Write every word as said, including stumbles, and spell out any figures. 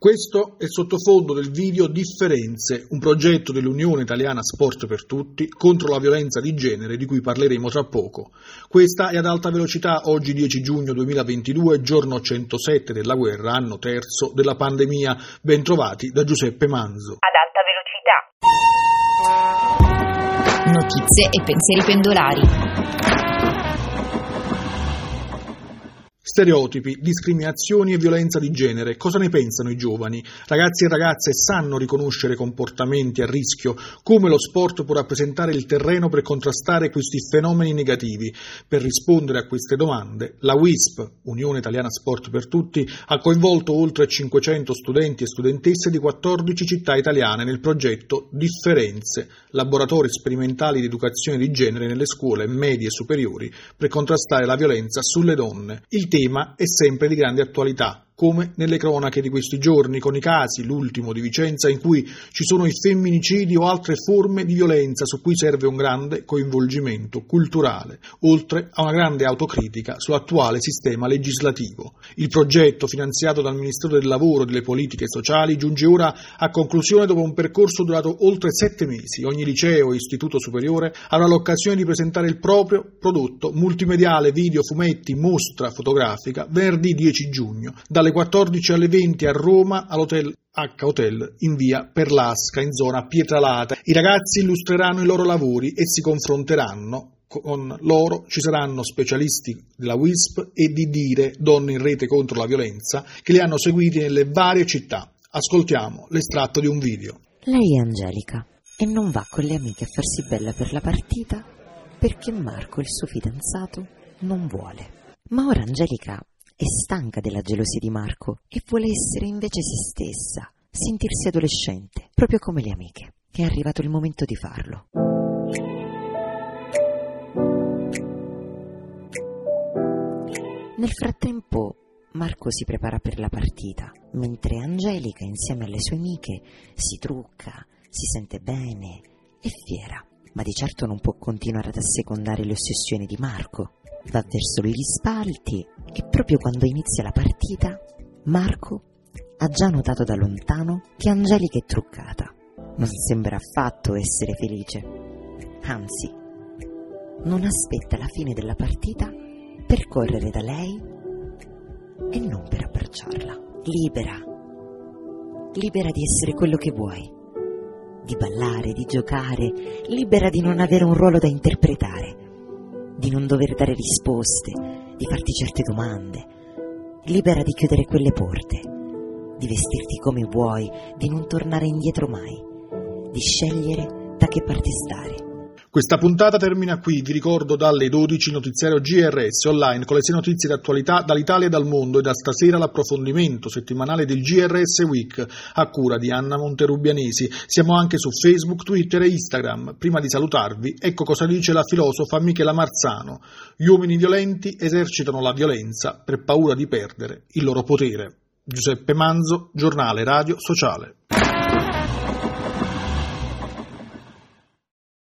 Questo è il sottofondo del video Differenze, un progetto dell'Unione Italiana Sport per Tutti contro la violenza di genere di cui parleremo tra poco. Questa è Ad Alta Velocità, oggi dieci giugno duemilaventidue, giorno centosette della guerra, anno terzo della pandemia. Bentrovati da Giuseppe Manzo. Ad Alta Velocità. Notizie e pensieri pendolari. Stereotipi, discriminazioni e violenza di genere. Cosa ne pensano i giovani? Ragazzi e ragazze sanno riconoscere comportamenti a rischio? Come lo sport può rappresentare il terreno per contrastare questi fenomeni negativi? Per rispondere a queste domande, la U I S P, Unione Italiana Sport per Tutti, ha coinvolto oltre cinquecento studenti e studentesse di quattordici città italiane nel progetto Differenze, laboratori sperimentali di educazione di genere nelle scuole medie e superiori per contrastare la violenza sulle donne. Il tema è sempre di grande attualità, come nelle cronache di questi giorni, con i casi, l'ultimo di Vicenza, in cui ci sono i femminicidi o altre forme di violenza su cui serve un grande coinvolgimento culturale, oltre a una grande autocritica sull'attuale sistema legislativo. Il progetto, finanziato dal Ministero del Lavoro e delle Politiche Sociali, giunge ora a conclusione dopo un percorso durato oltre sette mesi. Ogni liceo e istituto superiore avrà l'occasione di presentare il proprio prodotto multimediale, video, fumetti, mostra fotografica, venerdì dieci giugno, dalle quattordici alle venti a Roma all'hotel H Hotel in via Perlasca in zona Pietralata. I ragazzi illustreranno i loro lavori e si confronteranno. Con loro ci saranno specialisti della U I S P e di Dire, Donne in Rete contro la Violenza, che li hanno seguiti nelle varie città. Ascoltiamo l'estratto di un video. Lei è Angelica e non va con le amiche a farsi bella per la partita perché Marco, il suo fidanzato, non vuole. Ma ora Angelica è stanca della gelosia di Marco e vuole essere invece se stessa, sentirsi adolescente, proprio come le amiche. È arrivato il momento di farlo. Nel frattempo Marco si prepara per la partita, mentre Angelica, insieme alle sue amiche, si trucca, si sente bene, è fiera, ma di certo non può continuare ad assecondare le ossessioni di Marco. Va verso gli spalti e proprio quando inizia la partita, Marco ha già notato da lontano che Angelica è truccata. Non sembra affatto essere felice. Anzi, non aspetta la fine della partita per correre da lei e non per abbracciarla. Libera. Libera di essere quello che vuoi. Di ballare, di giocare. Libera di non avere un ruolo da interpretare. Di non dover dare risposte, di farti certe domande, libera di chiudere quelle porte, di vestirti come vuoi, di non tornare indietro mai, di scegliere da che parte stare. Questa puntata termina qui, vi ricordo dalle dodici il notiziario G R S online con le sei notizie d'attualità dall'Italia e dal mondo e da stasera l'approfondimento settimanale del G R S Week a cura di Anna Monterubianesi. Siamo anche su Facebook, Twitter e Instagram. Prima di salutarvi, ecco cosa dice la filosofa Michela Marzano. Gli uomini violenti esercitano la violenza per paura di perdere il loro potere. Giuseppe Manzo, giornale radio sociale.